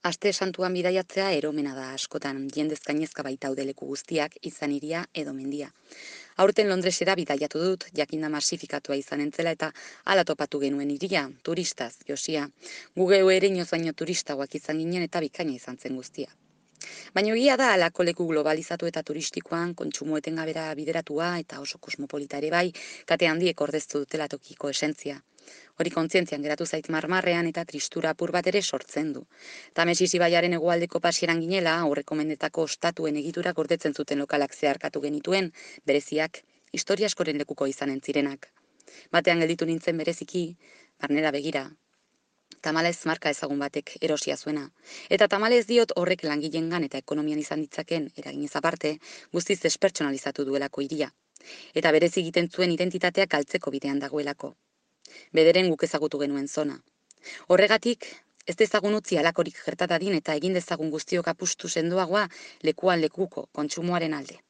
Aste santuan bidaiatzea eromena da askotan, jendez gainezka baitaude leku guztiak, izan hiria edo mendia. Aurten Londresera bidaiatu dut, jakinda masifikatua izan entzela eta hala topatu genuen hiria, turistaz, josia. Gu geu ere inoz baino turistagoak izan ginen eta bikaina izan zen guztia. Baina egia da halako leku globalizatu eta turistikoan kontsumo etengabera bideratua eta oso kosmopolita ere bai, kate handiek ordeztu dutela tokiko esentzia. Hori kontzientzian geratu zait marmarrean eta tristura apur bat ere sortzen du. Tamesis ibaiaren hegoaldeko pasieran ginela, aurreko mendetako ostatuen egitura gordetzen zuten lokalak zeharkatu genituen, bereziak, historia askoren lekuko izanen zirenak. Batean gelditu nintzen bereziki, barnera begira, tamalez marka ezagun batek erosia zuena. Eta tamalez diot horrek langileengan eta ekonomian izan ditzaken eraginez aparte, guztiz despertsonalizatu duelako hiria. Eta berez egiten zuen identitatea galtzeko bidean dagoelako. Bederen guk ezagutu genuen zona. Horregatik, ez dezagun utzi halakorik gertatadin eta egin dezagun guztiok apustu sendoagoa lekuan lekuko kontsumoaren alde.